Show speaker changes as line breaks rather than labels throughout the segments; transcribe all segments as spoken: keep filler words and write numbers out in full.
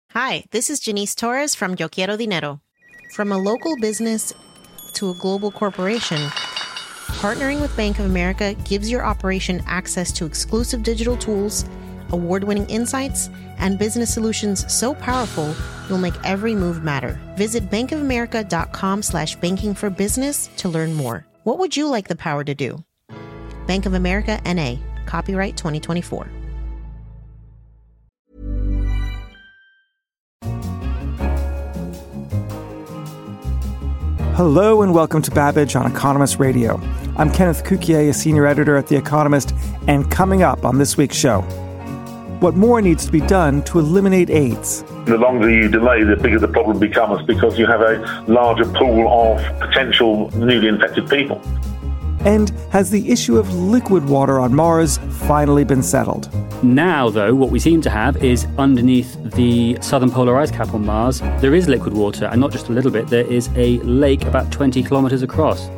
Hi, this is Janice Torres from Yo Quiero Dinero. From a local business to a global corporation, partnering with Bank of America gives your operation access to exclusive digital tools, award-winning insights, and business solutions so powerful you'll make every move matter. Visit bankofamerica.com slash banking for business to learn more. What would you like the power to do? Bank of America, N A. Copyright twenty twenty-four.
Hello and welcome to Babbage on Economist Radio. I'm Kenneth Cukier, a senior editor at The Economist, and coming up on this week's show, what more needs to be done to eliminate AIDS?
The longer you delay, the bigger the problem becomes because you have a larger pool of potential newly infected people.
And has the issue of liquid water on Mars finally been settled?
Now, though, what we seem to have is underneath the southern polar ice cap on Mars, there is liquid water, and not just a little bit, there is a lake about twenty kilometres across.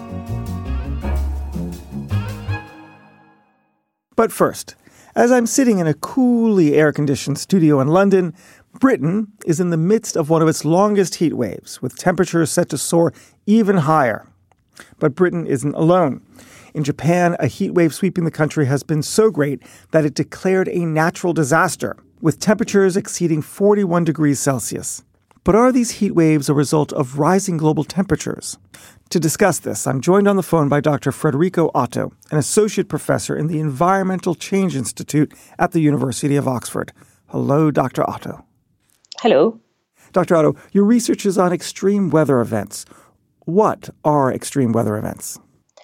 But first, as I'm sitting in a coolly air-conditioned studio in London, Britain is in the midst of one of its longest heat waves, with temperatures set to soar even higher. But Britain isn't alone. In Japan, a heat wave sweeping the country has been so great that it declared a natural disaster, with temperatures exceeding forty-one degrees Celsius. But are these heat waves a result of rising global temperatures? To discuss this, I'm joined on the phone by Doctor Federico Otto, an associate professor in the Environmental Change Institute at the University of Oxford. Hello, Doctor Otto.
Hello.
Doctor Otto, your research is on extreme weather events. What are extreme weather events?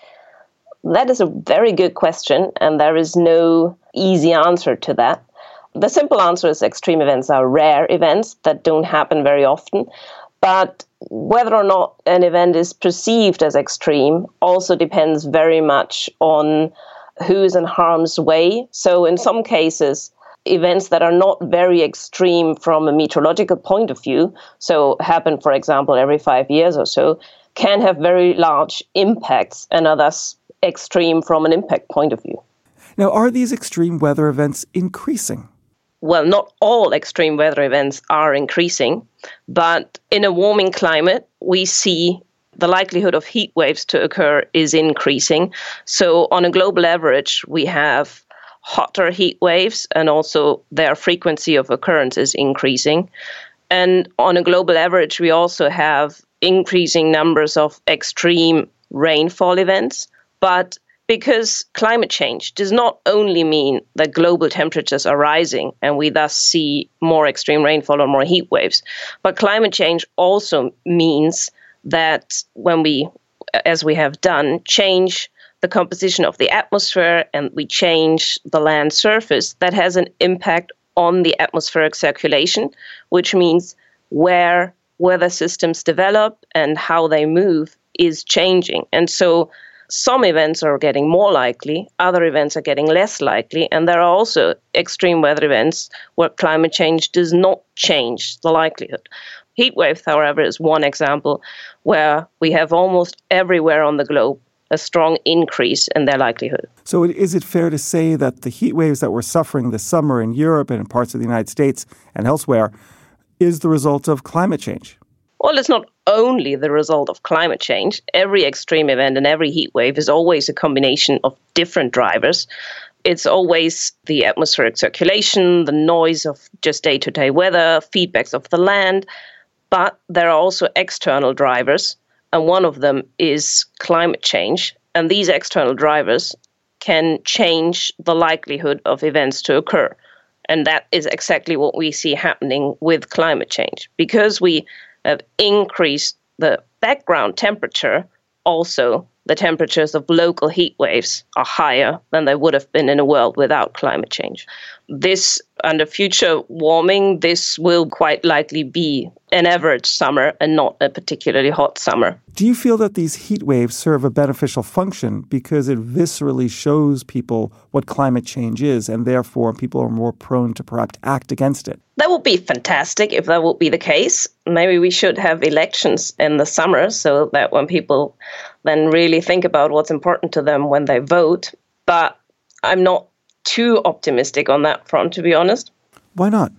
That is a very good question, and there is no easy answer to that. The simple answer is extreme events are rare events that don't happen very often, but whether or not an event is perceived as extreme also depends very much on who is in harm's way. So in some cases, events that are not very extreme from a meteorological point of view, so happen, for example, every five years or so, can have very large impacts and are thus extreme from an impact point of view.
Now, are these extreme weather events increasing?
Well, not all extreme weather events are increasing, but in a warming climate, we see the likelihood of heat waves to occur is increasing. So on a global average, we have hotter heat waves, and also their frequency of occurrence is increasing. And on a global average, we also have increasing numbers of extreme rainfall events. But because climate change does not only mean that global temperatures are rising and we thus see more extreme rainfall or more heat waves, but climate change also means that when we, as we have done, change the composition of the atmosphere and we change the land surface, that has an impact on the atmospheric circulation, which means where weather systems develop and how they move is changing. And so some events are getting more likely, other events are getting less likely, and there are also extreme weather events where climate change does not change the likelihood. Heat waves, however, is one example where we have almost everywhere on the globe a strong increase in their likelihood.
So is it fair to say that the heat waves that we're suffering this summer in Europe and in parts of the United States and elsewhere is the result of climate change?
Well, it's not only the result of climate change. Every extreme event and every heat wave is always a combination of different drivers. It's always the atmospheric circulation, the noise of just day-to-day weather, feedbacks of the land. But there are also external drivers, and one of them is climate change. And these external drivers can change the likelihood of events to occur. And that is exactly what we see happening with climate change. Because we have increased the background temperature, also the temperatures of local heat waves are higher than they would have been in a world without climate change. This, under future warming, this will quite likely be an average summer and not a particularly hot summer.
Do you feel that these heat waves serve a beneficial function because it viscerally shows people what climate change is, and therefore people are more prone to perhaps act against it?
That would be fantastic if that would be the case. Maybe we should have elections in the summer so that when people then really think about what's important to them when they vote. But I'm not too optimistic on that front, to be honest.
Why not?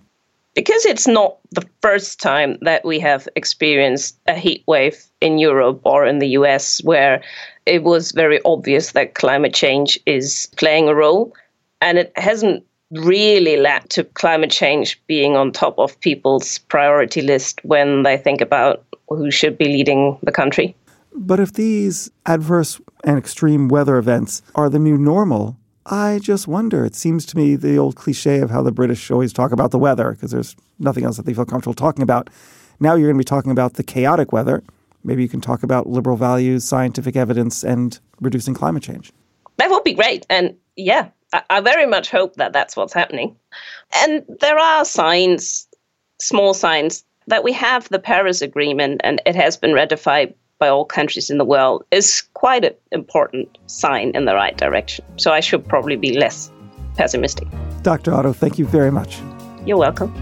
Because it's not the first time that we have experienced a heat wave in Europe or in the U S where it was very obvious that climate change is playing a role, and it hasn't really led to climate change being on top of people's priority list when they think about who should be leading the country.
But if these adverse and extreme weather events are the new normal, I just wonder. It seems to me the old cliche of how the British always talk about the weather because there's nothing else that they feel comfortable talking about. Now you're going to be talking about the chaotic weather. Maybe you can talk about liberal values, scientific evidence, and reducing climate change.
That would be great. And yeah, I, I very much hope that that's what's happening. And there are signs, small signs, that we have the Paris Agreement and it has been ratified by all countries in the world is quite an important sign in the right direction. So I should probably be less pessimistic.
Doctor Otto, thank you very much.
You're welcome.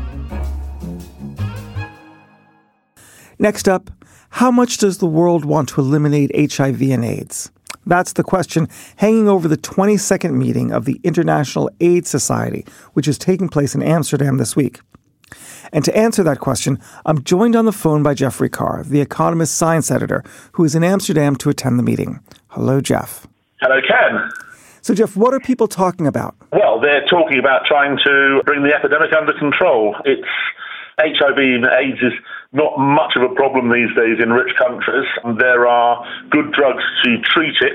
Next up, how much does the world want to eliminate H I V and AIDS? That's the question hanging over the twenty-second meeting of the International AIDS Society, which is taking place in Amsterdam this week. And to answer that question, I'm joined on the phone by Jeffrey Carr, the Economist science editor, who is in Amsterdam to attend the meeting. Hello, Jeff.
Hello, Ken.
So, Jeff, what are people talking about?
Well, they're talking about trying to bring the epidemic under control. It's H I V and AIDS is not much of a problem these days in rich countries. There are good drugs to treat it,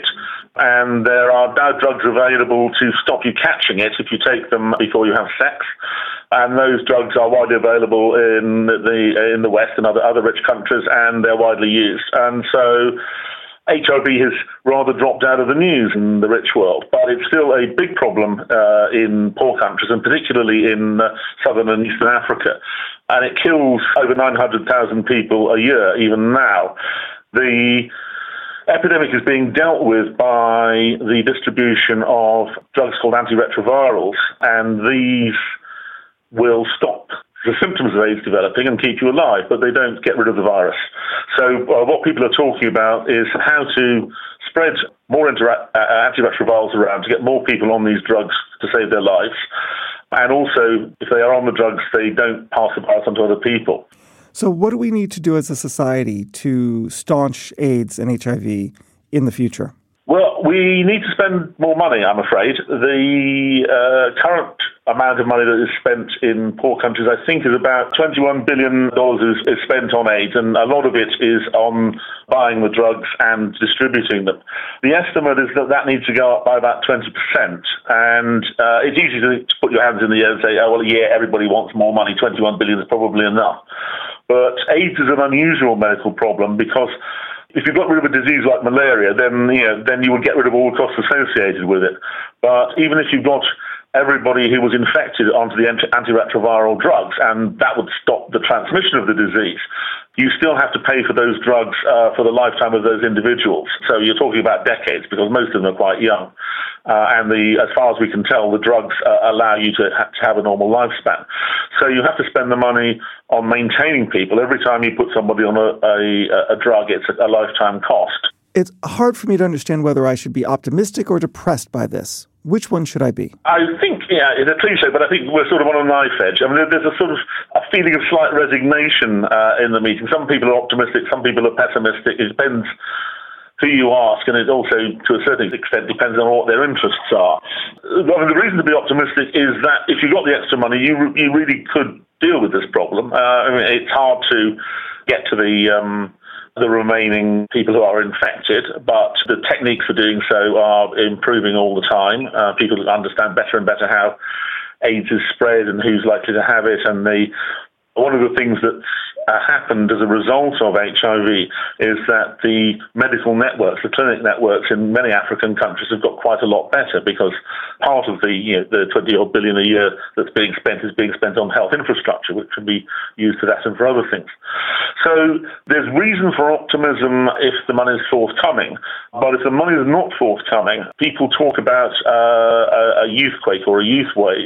and there are now drugs available to stop you catching it if you take them before you have sex. And those drugs are widely available in the in the West and other, other rich countries, and they're widely used. And so H I V has rather dropped out of the news in the rich world, but it's still a big problem uh, in poor countries, and particularly in uh, southern and eastern Africa. And it kills over nine hundred thousand people a year, even now. The epidemic is being dealt with by the distribution of drugs called antiretrovirals, and these will stop the symptoms of AIDS developing and keep you alive, but they don't get rid of the virus. So uh, what people are talking about is how to spread more intera- uh, antiretrovirals around to get more people on these drugs to save their lives. And also, if they are on the drugs, they don't pass the virus on to other people.
So what do we need to do as a society to staunch AIDS and H I V in the future?
Well, we need to spend more money, I'm afraid. The uh, current amount of money that is spent in poor countries, I think, is about twenty-one billion dollars is, is spent on AIDS, and a lot of it is on buying the drugs and distributing them. The estimate is that that needs to go up by about twenty percent, and uh, it's easy to, to put your hands in the air and say, oh, well, yeah, everybody wants more money, twenty-one billion dollars is probably enough. But AIDS is an unusual medical problem because if you've got rid of a disease like malaria, then you know, then you would get rid of all the costs associated with it. But even if you've got everybody who was infected onto the antiretroviral drugs, and that would stop the transmission of the disease, you still have to pay for those drugs uh, for the lifetime of those individuals. So you're talking about decades because most of them are quite young. Uh, and the, as far as we can tell, the drugs uh, allow you to, ha- to have a normal lifespan. So you have to spend the money on maintaining people. Every time you put somebody on a, a, a drug, it's a, a lifetime cost.
It's hard for me to understand whether I should be optimistic or depressed by this. Which one should I be?
I think, yeah, it's a cliche, but I think we're sort of on a knife edge. I mean, there's a sort of a feeling of slight resignation uh, in the meeting. Some people are optimistic, some people are pessimistic. It depends who you ask, and it also, to a certain extent, depends on what their interests are. I mean, the reason to be optimistic is that if you got the extra money, you you really could deal with this problem. Uh, I mean, it's hard to get to the um, the remaining people who are infected, but the techniques for doing so are improving all the time. Uh, people understand better and better how AIDS is spread and who's likely to have it, and the one of the things that's uh, happened as a result of H I V is that the medical networks, the clinic networks in many African countries have got quite a lot better because part of the you know, the twenty odd billion a year that's being spent is being spent on health infrastructure, which can be used for that and for other things. So there's reason for optimism if the money is forthcoming, but if the money is not forthcoming, people talk about uh, a, a youthquake or a youth wave.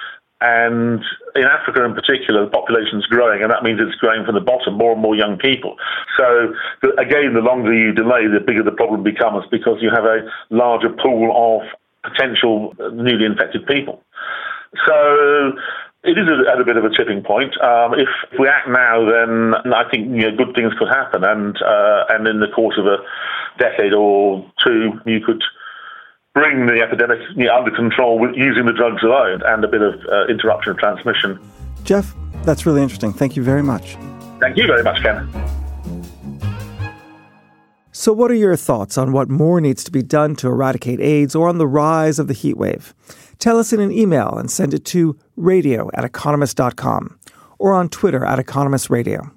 And in Africa in particular, the population's growing, and that means it's growing from the bottom, more and more young people. So, the, again, the longer you delay, the bigger the problem becomes because you have a larger pool of potential newly infected people. So, It is at a bit of a tipping point. Um, if we act now, then I think you know, good things could happen, and uh, and in the course of a decade or two, you could bring the epidemic you know, under control with using the drugs alone and a bit of uh, interruption of transmission.
Jeff, that's really interesting. Thank you very much.
Thank you very much, Ken.
So what are your thoughts on what more needs to be done to eradicate AIDS or on the rise of the heat wave? Tell us in an email and send it to radio at economist dot com or on Twitter at economistradio.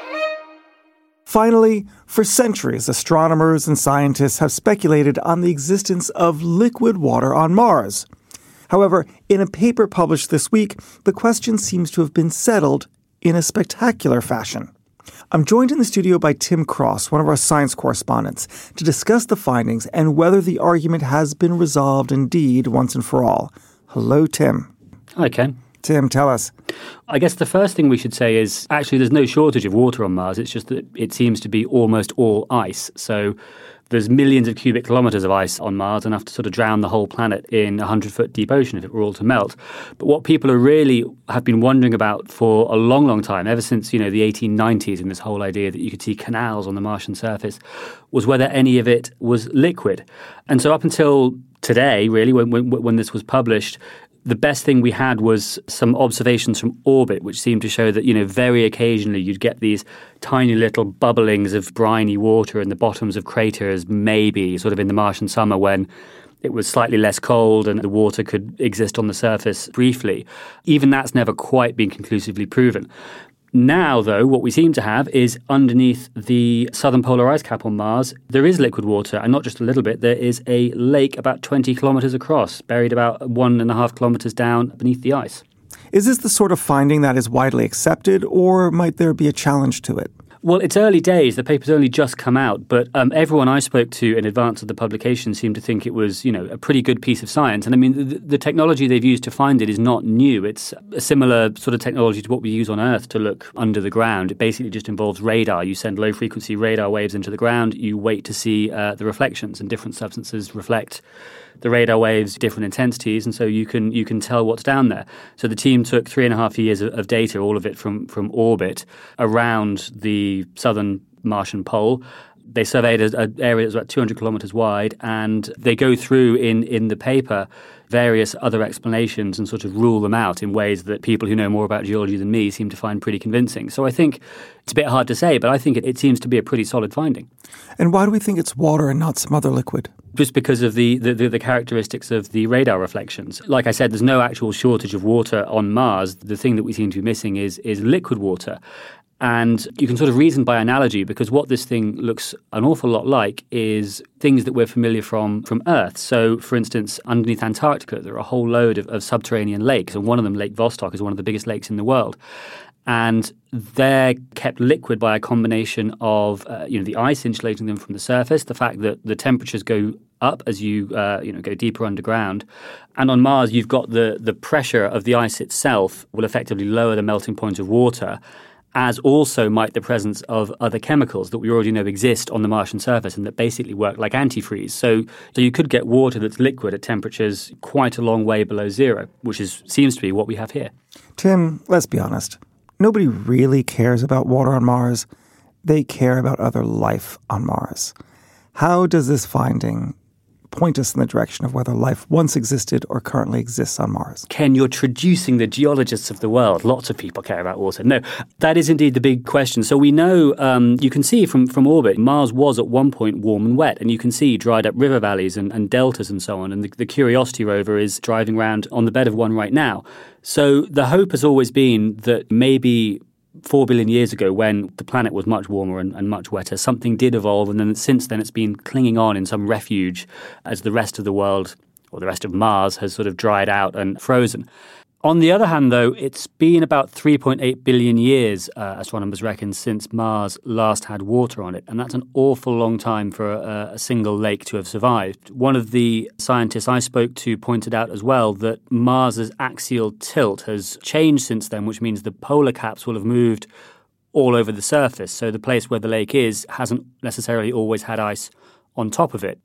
Finally, for centuries, astronomers and scientists have speculated on the existence of liquid water on Mars. However, in a paper published this week, the question seems to have been settled in a spectacular fashion. I'm joined in the studio by Tim Cross, one of our science correspondents, to discuss the findings and whether the argument has been resolved indeed once and for all. Hello, Tim.
Hi, Ken.
Tim, tell us.
I guess the first thing we should say is actually there's no shortage of water on Mars. It's just that it seems to be almost all ice. So there's millions of cubic kilometres of ice on Mars, enough to sort of drown the whole planet in a hundred-foot deep ocean if it were all to melt. But what people are really have been wondering about for a long, long time, ever since you know the eighteen nineties and this whole idea that you could see canals on the Martian surface, was whether any of it was liquid. And so up until today, really, when when, when this was published, the best thing we had was some observations from orbit, which seemed to show that, you know, very occasionally you'd get these tiny little bubblings of briny water in the bottoms of craters, maybe sort of in the Martian summer when it was slightly less cold and the water could exist on the surface briefly. Even that's never quite been conclusively proven. Now, though, what we seem to have is underneath the southern polar ice cap on Mars, there is liquid water, and not just a little bit. There is a lake about twenty kilometres across, buried about one and a half kilometres down beneath the ice.
Is this the sort of finding that is widely accepted, or might there be a challenge to it?
Well, it's early days. The paper's only just come out, but um, everyone I spoke to in advance of the publication seemed to think it was, you know, a pretty good piece of science. And I mean, the, the technology they've used to find it is not new. It's a similar sort of technology to what we use on Earth to look under the ground. It basically just involves radar. You send low-frequency radar waves into the ground. You wait to see uh, the reflections, and different substances reflect the radar waves, different intensities, and so you can you can tell what's down there. So the team took three and a half years of, of data, all of it from, from orbit, around the southern Martian pole. They surveyed an area that was about two hundred kilometres wide, and they go through in, in the paper various other explanations and sort of rule them out in ways that people who know more about geology than me seem to find pretty convincing. So I think it's a bit hard to say, but I think it, it seems to be a pretty solid finding.
And why do we think it's water and not some other liquid?
Just because of the, the, the characteristics of the radar reflections. Like I said, there's no actual shortage of water on Mars. The thing that we seem to be missing is is liquid water. And you can sort of reason by analogy, because what this thing looks an awful lot like is things that we're familiar from from Earth. So, for instance, underneath Antarctica, there are a whole load of, of subterranean lakes, and one of them, Lake Vostok, is one of the biggest lakes in the world. And they're kept liquid by a combination of, uh, you know, the ice insulating them from the surface, the fact that the temperatures go up as you, uh, you know, go deeper underground. And on Mars, you've got the, the pressure of the ice itself will effectively lower the melting point of water, as also might the presence of other chemicals that we already know exist on the Martian surface and that basically work like antifreeze. So, so you could get water that's liquid at temperatures quite a long way below zero, which is seems to be what we have here.
Tim, let's be honest. Nobody really cares about water on Mars. They care about other life on Mars. How does this finding point us in the direction of whether life once existed or currently exists on Mars?
Ken, you're traducing the geologists of the world. Lots of people care about water. No, that is indeed the big question. So we know, um, you can see from, from orbit, Mars was at one point warm and wet, and you can see dried up river valleys and, and deltas and so on. And the, the Curiosity rover is driving around on the bed of one right now. So the hope has always been that maybe four billion years ago, when the planet was much warmer and, and much wetter, something did evolve, and then since then it's been clinging on in some refuge as the rest of the world, or the rest of Mars, has sort of dried out and frozen. On the other hand, though, it's been about three point eight billion years, uh, astronomers reckon, since Mars last had water on it. And that's an awful long time for a, a single lake to have survived. One of the scientists I spoke to pointed out as well that Mars's axial tilt has changed since then, which means the polar caps will have moved all over the surface. So the place where the lake is hasn't necessarily always had ice on top of it.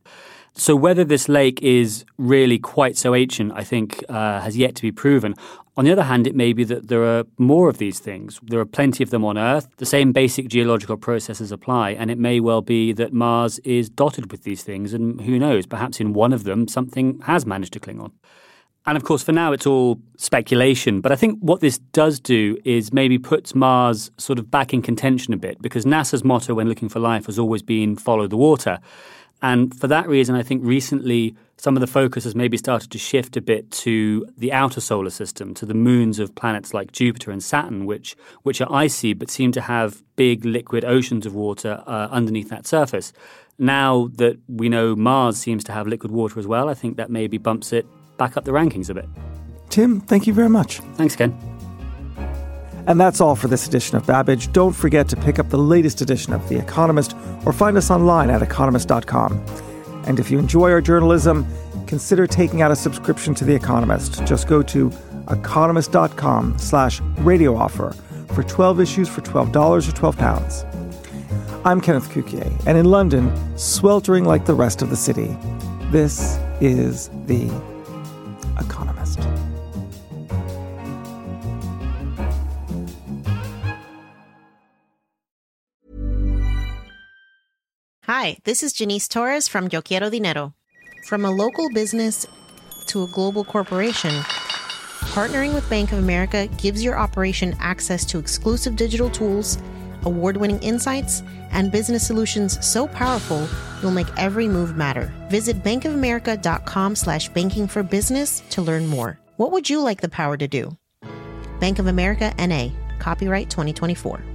So whether this lake is really quite so ancient, I think, uh, has yet to be proven. On the other hand, it may be that there are more of these things. There are plenty of them on Earth. The same basic geological processes apply, and it may well be that Mars is dotted with these things, and who knows, perhaps in one of them something has managed to cling on. And of course, for now, it's all speculation. But I think what this does do is maybe puts Mars sort of back in contention a bit, because NASA's motto when looking for life has always been follow the water. And for that reason, I think recently some of the focus has maybe started to shift a bit to the outer solar system, to the moons of planets like Jupiter and Saturn, which which are icy but seem to have big liquid oceans of water uh, underneath that surface. Now that we know Mars seems to have liquid water as well, I think that maybe bumps it back up the rankings a bit.
Tim, thank you very much.
Thanks, Ken.
And that's all for this edition of Babbage. Don't forget to pick up the latest edition of The Economist or find us online at economist dot com. And if you enjoy our journalism, consider taking out a subscription to The Economist. Just go to economist dot com slash radio offer for twelve issues for twelve dollars or twelve pounds. I'm Kenneth Cukier, and in London, sweltering like the rest of the city, this is The Economist.
Hi, this is Janice Torres from Yo Quiero Dinero. From a local business to a global corporation, partnering with Bank of America gives your operation access to exclusive digital tools, award-winning insights, and business solutions so powerful you'll make every move matter. Visit bankofamerica.com slash banking for business to learn more. What would you like the power to do? Bank of America, N A. Copyright twenty twenty-four.